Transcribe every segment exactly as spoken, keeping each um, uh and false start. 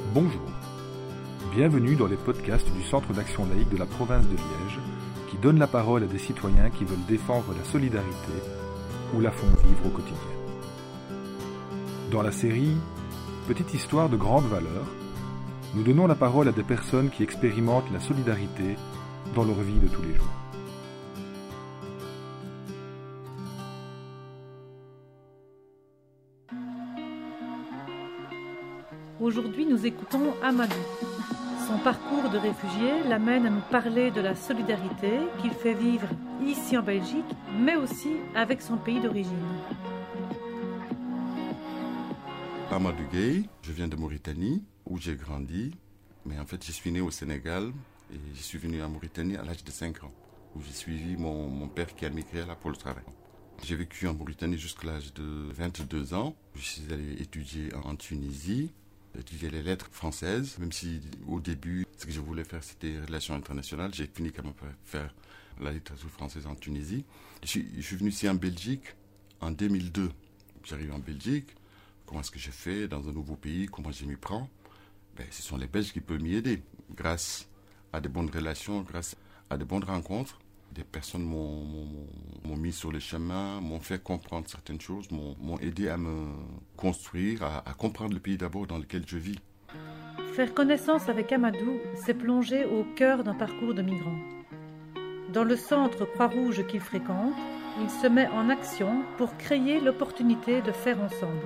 Bonjour, bienvenue dans les podcasts du Centre d'action laïque de la province de Liège qui donne la parole à des citoyens qui veulent défendre la solidarité ou la font vivre au quotidien. Dans la série « Petite histoire de grande valeur », nous donnons la parole à des personnes qui expérimentent la solidarité dans leur vie de tous les jours. Aujourd'hui, nous écoutons Amadou. Son parcours de réfugié l'amène à nous parler de la solidarité qu'il fait vivre ici en Belgique, mais aussi avec son pays d'origine. Amadou Gueye, je viens de Mauritanie, où j'ai grandi. Mais en fait, je suis né au Sénégal et je suis venu en Mauritanie à l'âge de cinq ans, où j'ai suivi mon, mon père qui a migré là pour le travail. J'ai vécu en Mauritanie jusqu'à l'âge de vingt-deux ans. Je suis allé étudier en Tunisie. Étudier les lettres françaises, même si au début, ce que je voulais faire, c'était relations internationales. J'ai fini quand même par faire la littérature française en Tunisie. Je suis, je suis venu ici en Belgique en deux mille deux. J'arrive en Belgique. Comment est-ce que je fais dans un nouveau pays? Comment je m'y prends? Ben, ce sont les Belges qui peuvent m'y aider. Grâce à de bonnes relations, grâce à de bonnes rencontres. Des personnes m'ont, m'ont, m'ont mis sur le chemin, m'ont fait comprendre certaines choses, m'ont, m'ont aidé à me construire, à, à comprendre le pays d'abord dans lequel je vis. Faire connaissance avec Amadou, c'est plonger au cœur d'un parcours de migrant. Dans le centre Croix-Rouge qu'il fréquente, il se met en action pour créer l'opportunité de faire ensemble.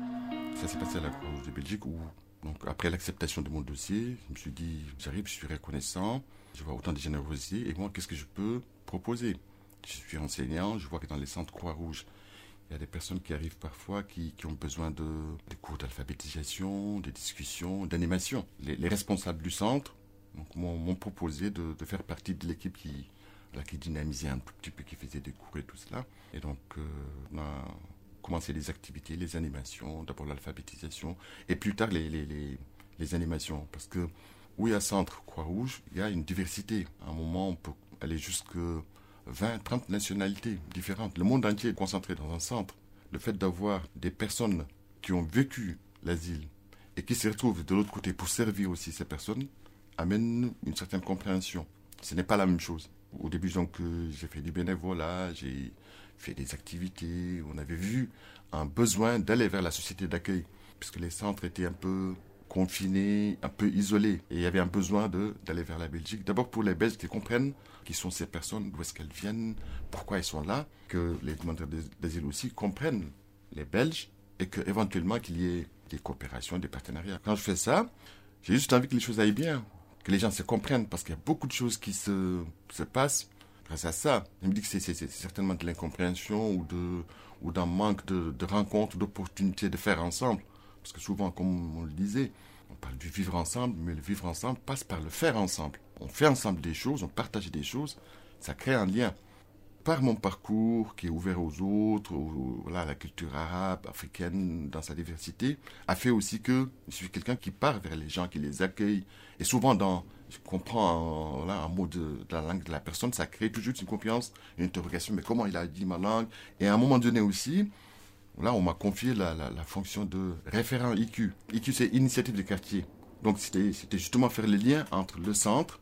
Ça s'est passé à la Croix-Rouge de Belgique où, donc, après l'acceptation de mon dossier, je me suis dit, j'arrive, je suis reconnaissant, je vois autant de générosité, et moi, qu'est-ce que je peux proposer? Je suis enseignant, je vois que dans les centres Croix-Rouge, il y a des personnes qui arrivent parfois qui, qui ont besoin de, de cours d'alphabétisation, de discussions, d'animation. Les, les responsables du centre donc, m'ont, m'ont proposé de, de faire partie de l'équipe qui, là, qui dynamisait un tout petit peu, qui faisait des cours et tout cela. Et donc, euh, on a commencé les activités, les animations, d'abord l'alphabétisation, et plus tard les, les, les, les animations. Parce que où il y a centre Croix-Rouge, il y a une diversité. À un moment, on peut aller jusqu'à vingt, trente nationalités différentes. Le monde entier est concentré dans un centre. Le fait d'avoir des personnes qui ont vécu l'asile et qui se retrouvent de l'autre côté pour servir aussi ces personnes amène une certaine compréhension. Ce n'est pas la même chose. Au début, donc, euh, j'ai fait du bénévolat, j'ai fait des activités. On avait vu un besoin d'aller vers la société d'accueil, puisque les centres étaient un peu confinés, un peu isolés. Et il y avait un besoin de, d'aller vers la Belgique. D'abord pour les Belges qui comprennent qui sont ces personnes, d'où est-ce qu'elles viennent, pourquoi elles sont là, que les demandeurs d'asile aussi comprennent les Belges et qu'éventuellement qu'il y ait des coopérations, des partenariats. Quand je fais ça, j'ai juste envie que les choses aillent bien, que les gens se comprennent, parce qu'il y a beaucoup de choses qui se, se passent grâce à ça. Je me dis que c'est, c'est, c'est certainement de l'incompréhension ou, de, ou d'un manque de, de rencontres, d'opportunités de faire ensemble. Parce que souvent, comme on le disait, on parle du vivre ensemble, mais le vivre ensemble passe par le faire ensemble. On fait ensemble des choses, on partage des choses, ça crée un lien. Par mon parcours qui est ouvert aux autres, aux, voilà, la culture arabe, africaine, dans sa diversité, a fait aussi que je suis quelqu'un qui part vers les gens, qui les accueille. Et souvent, dans, je comprends voilà, un mot de, de la langue de la personne, ça crée toujours une confiance, une interrogation, mais comment il a dit ma langue? Et à un moment donné aussi, là, on m'a confié la, la, la fonction de référent I Q. I Q, c'est Initiative de quartier. Donc, c'était, c'était justement faire le lien entre le centre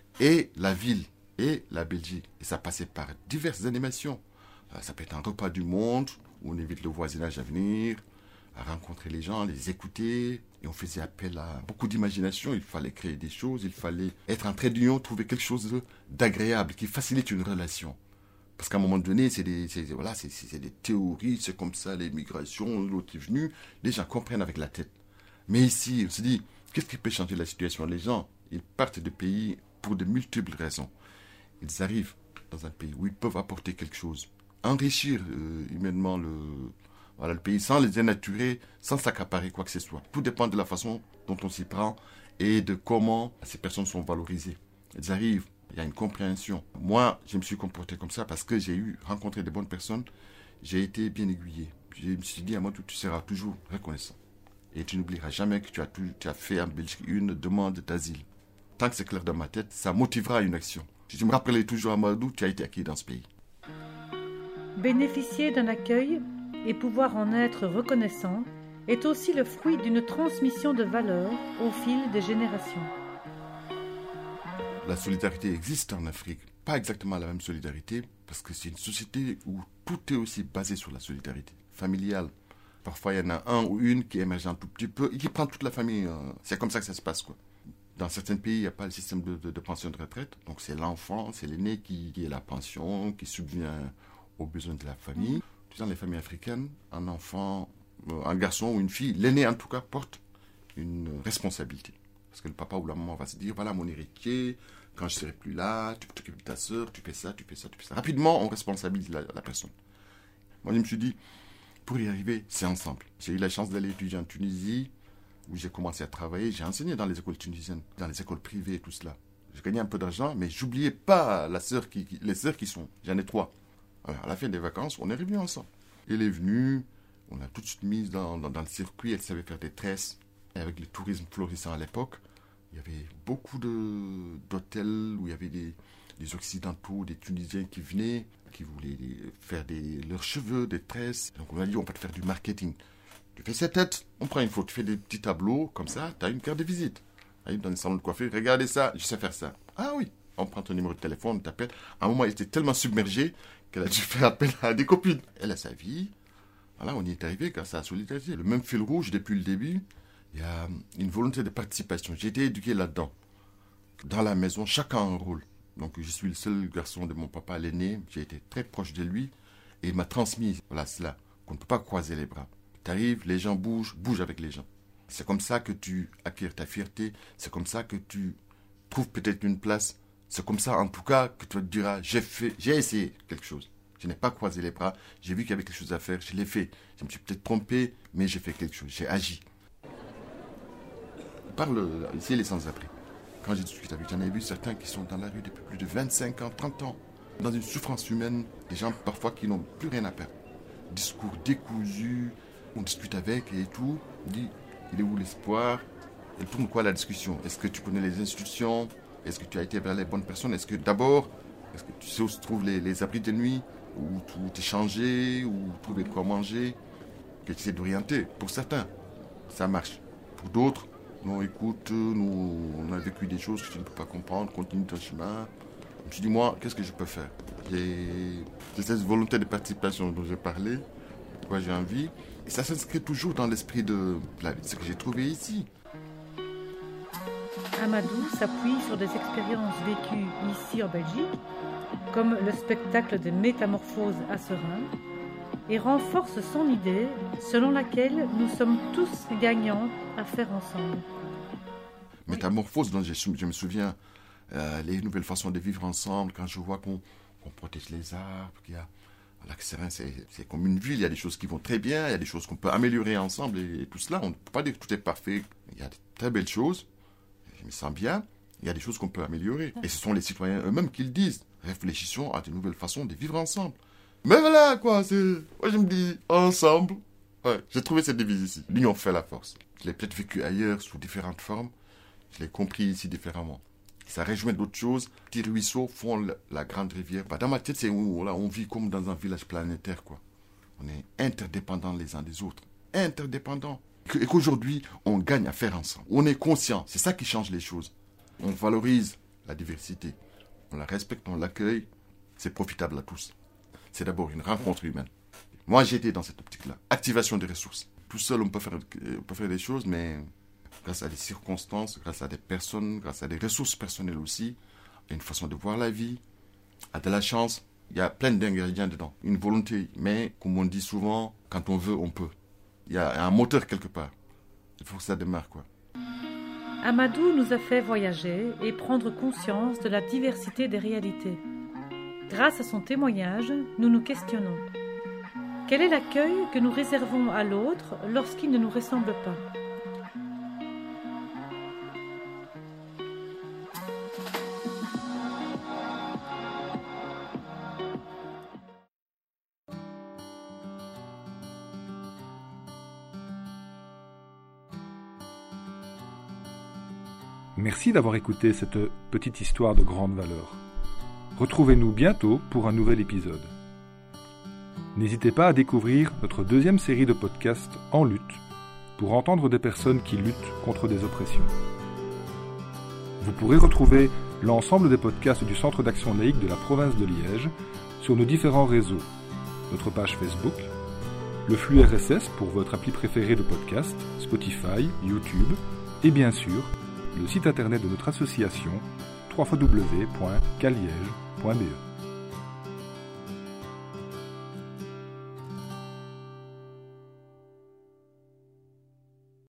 et la ville et la Belgique. Et ça passait par diverses animations. Ça peut être un repas du monde, où on évite le voisinage à venir, à rencontrer les gens, les écouter. Et on faisait appel à beaucoup d'imagination. Il fallait créer des choses, il fallait être en trait d'union, trouver quelque chose d'agréable qui facilite une relation. Parce qu'à un moment donné, c'est des, c'est, voilà, c'est, c'est des théories, c'est comme ça, les migrations, l'autre est venu. Les gens comprennent avec la tête. Mais ici, on se dit, qu'est-ce qui peut changer la situation? Les gens, ils partent de pays pour de multiples raisons. Ils arrivent dans un pays où ils peuvent apporter quelque chose, enrichir euh, humainement le, voilà, le pays sans les dénaturer, sans s'accaparer quoi que ce soit. Tout dépend de la façon dont on s'y prend et de comment ces personnes sont valorisées. Ils arrivent. Il y a une compréhension. Moi, je me suis comporté comme ça parce que j'ai eu rencontré de bonnes personnes. J'ai été bien aiguillé. Je me suis dit, à moi, tu seras toujours reconnaissant. Et tu n'oublieras jamais que tu as, tout, tu as fait en Belgique une demande d'asile. Tant que c'est clair dans ma tête, ça motivera une action. Je me rappelais toujours, Amadou, tu as été accueilli dans ce pays. Bénéficier d'un accueil et pouvoir en être reconnaissant est aussi le fruit d'une transmission de valeurs au fil des générations. La solidarité existe en Afrique. Pas exactement la même solidarité, parce que c'est une société où tout est aussi basé sur la solidarité familiale. Parfois, il y en a un ou une qui émerge un tout petit peu et qui prend toute la famille. C'est comme ça que ça se passe, quoi. Dans certains pays, il n'y a pas le système de, de, de pension de retraite. Donc, c'est l'enfant, c'est l'aîné qui, qui est la pension, qui subvient aux besoins de la famille. Dans les familles africaines, un enfant, un garçon ou une fille, l'aîné en tout cas, porte une responsabilité. Parce que le papa ou la maman va se dire, voilà mon héritier, quand je ne serai plus là, tu t'occupes de ta sœur, tu fais ça, tu fais ça, tu fais ça. Rapidement, on responsabilise la, la personne. Moi, je me suis dit, pour y arriver, c'est ensemble. J'ai eu la chance d'aller étudier en Tunisie, où j'ai commencé à travailler. J'ai enseigné dans les écoles tunisiennes, dans les écoles privées et tout cela. J'ai gagné un peu d'argent, mais j'oubliais pas la sœur qui, qui, les sœurs qui sont. J'en ai trois. Alors, à la fin des vacances, on est revenus ensemble. Elle est venue, on a tout de suite mise dans, dans, dans le circuit. Elle savait faire des tresses. Et avec le tourisme florissant à l'époque, il y avait beaucoup de, d'hôtels où il y avait des, des Occidentaux, des Tunisiens qui venaient, qui voulaient faire des, leurs cheveux, des tresses. Donc on a dit, on va te faire du marketing. Tu fais cette tête, on prend une photo, tu fais des petits tableaux, comme ça, tu as une carte de visite. Arrive dans le salon de coiffure, regardez ça, je sais faire ça. Ah oui, on prend ton numéro de téléphone, on t'appelle. À un moment, elle était tellement submergée qu'elle a dû faire appel à des copines. Elle a sa vie. Voilà, on y est arrivé grâce à la solidarité. Le même fil rouge depuis le début, il y a une volonté de participation. J'ai été éduqué là-dedans. Dans la maison, chacun a un rôle. Donc, je suis le seul garçon de mon papa, l'aîné. J'ai été très proche de lui et il m'a transmis voilà, cela, qu'on ne peut pas croiser les bras. Tu arrives, les gens bougent, bouge avec les gens. C'est comme ça que tu acquiers ta fierté. C'est comme ça que tu trouves peut-être une place. C'est comme ça, en tout cas, que tu te diras, j'ai fait, j'ai essayé quelque chose. Je n'ai pas croisé les bras. J'ai vu qu'il y avait quelque chose à faire. Je l'ai fait. Je me suis peut-être trompé, mais j'ai fait quelque chose. J'ai agi. On parle ici les sans-abri. Quand j'ai discuté avec, j'en ai vu certains qui sont dans la rue depuis plus de vingt-cinq ans, trente ans. Dans une souffrance humaine, des gens parfois qui n'ont plus rien à perdre. Discours décousus, on discute avec et tout. On dit, il est où l'espoir? Elle tourne quoi la discussion? Est-ce que tu connais les institutions? Est-ce que tu as été vers les bonnes personnes? Est-ce que d'abord, est-ce que tu sais où se trouvent les, les abris de nuit? Où tout est changé? Où trouver de quoi manger? Que tu sais d'orienter. Pour certains, ça marche. Pour d'autres, non, écoute, nous, on a vécu des choses que tu ne peux pas comprendre, continue ton chemin. Je me suis dit, moi, qu'est-ce que je peux faire? J'ai, j'ai cette volonté de participation dont j'ai parlé, de quoi j'ai envie. Et ça s'inscrit toujours dans l'esprit de la vie, ce que j'ai trouvé ici. Amadou s'appuie sur des expériences vécues ici en Belgique, comme le spectacle des métamorphoses à Serein, et renforce son idée selon laquelle nous sommes tous gagnants à faire ensemble. Métamorphose, dont je, je me souviens, euh, les nouvelles façons de vivre ensemble, quand je vois qu'on, qu'on protège les arbres, qu'il y a Lac Serein, c'est, c'est comme une ville, il y a des choses qui vont très bien, il y a des choses qu'on peut améliorer ensemble, et, et tout cela, on ne peut pas dire que tout est parfait, il y a de très belles choses, je me sens bien, il y a des choses qu'on peut améliorer, et ce sont les citoyens eux-mêmes qui le disent, réfléchissons à de nouvelles façons de vivre ensemble. Mais voilà, quoi, c'est... Moi, je me dis, ensemble. Ouais, j'ai trouvé cette devise ici. L'union fait la force. Je l'ai peut-être vécu ailleurs, sous différentes formes. Je l'ai compris ici différemment. Ça rejoint d'autres choses. Petits ruisseaux font la, la grande rivière. Bah, dans ma tête, c'est où là, on vit comme dans un village planétaire, quoi. On est interdépendants les uns des autres. Interdépendants. Et qu'aujourd'hui, on gagne à faire ensemble. On est conscient. C'est ça qui change les choses. On valorise la diversité. On la respecte, on l'accueille. C'est profitable à tous. C'est d'abord une rencontre humaine. Moi, j'ai été dans cette optique-là. Activation des ressources. Tout seul, on peut faire, on peut faire des choses, mais grâce à des circonstances, grâce à des personnes, grâce à des ressources personnelles aussi, à une façon de voir la vie, à de la chance, il y a plein d'ingrédients dedans. Une volonté, mais comme on dit souvent, quand on veut, on peut. Il y a un moteur quelque part. Il faut que ça démarre, quoi. Amadou nous a fait voyager et prendre conscience de la diversité des réalités. Grâce à son témoignage, nous nous questionnons. Quel est l'accueil que nous réservons à l'autre lorsqu'il ne nous ressemble pas ? Merci d'avoir écouté cette petite histoire de grande valeur. Retrouvez-nous bientôt pour un nouvel épisode. N'hésitez pas à découvrir notre deuxième série de podcasts En lutte, pour entendre des personnes qui luttent contre des oppressions. Vous pourrez retrouver l'ensemble des podcasts du Centre d'action laïque de la province de Liège sur nos différents réseaux, notre page Facebook, le flux R S S pour votre appli préférée de podcast, Spotify, YouTube, et bien sûr, le site internet de notre association, w w w point caliège point b e.